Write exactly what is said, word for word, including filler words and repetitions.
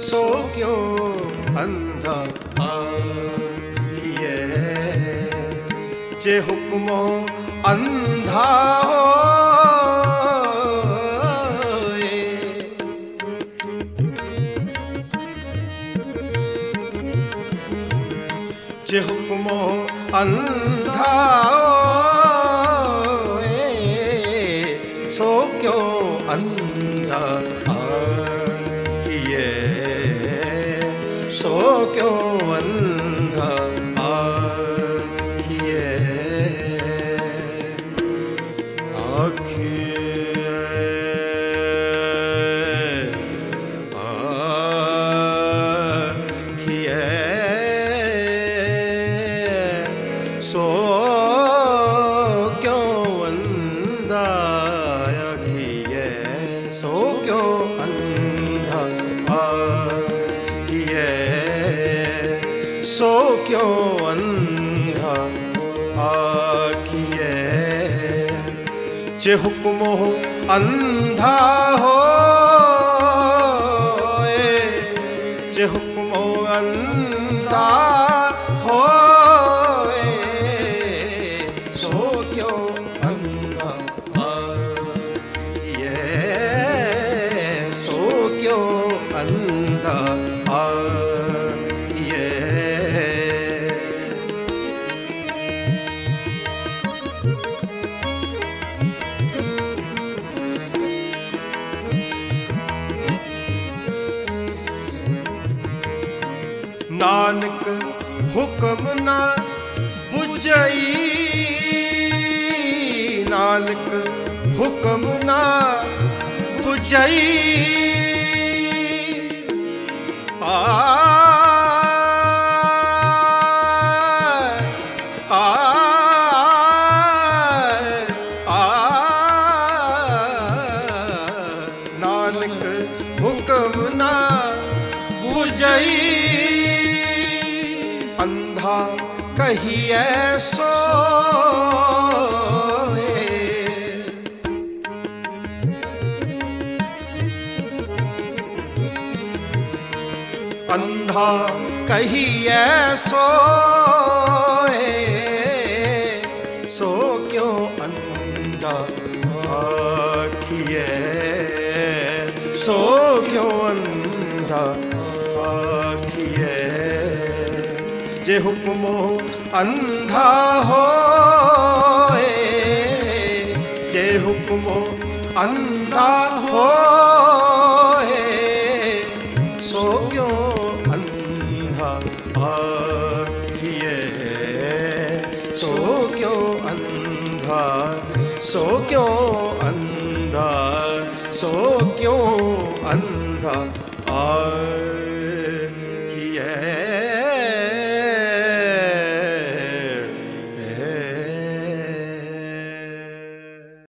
सो क्यों अंधा आखिए। जे हुक्मो अंधा होए, जे हुक्मो अंधा होए, सो क्यों अंधा आखिए। सो क्यों अंधा आखिए। आखिए आखिए सो क्यों अंधा आखिए। सो क्यों अंधा आखिए। सो क्यों अंधा आखिए। जे हुक्मो अंधा होए, जे हुक्मो अंधा होए, सो क्यों अंधा आखिए। सो क्यों अंधा आखिए। नानक हुक्म ना बुझई। नानक हुक्म ना बुझई। आ आ आ नानक हुक्म ना बुझई। अंधा कहिए सोए, अंधा कहिए सोए, सो क्यों अंधा आखिए। सो क्यों अंधा आखिए। जे हुक्मो अंधा होए, जे हुक्मो अंधा होए, सो क्यों अंधा आखिए। सो क्यों अंधा। सो क्यों अंधा। सो क्यों अंधा आखिए।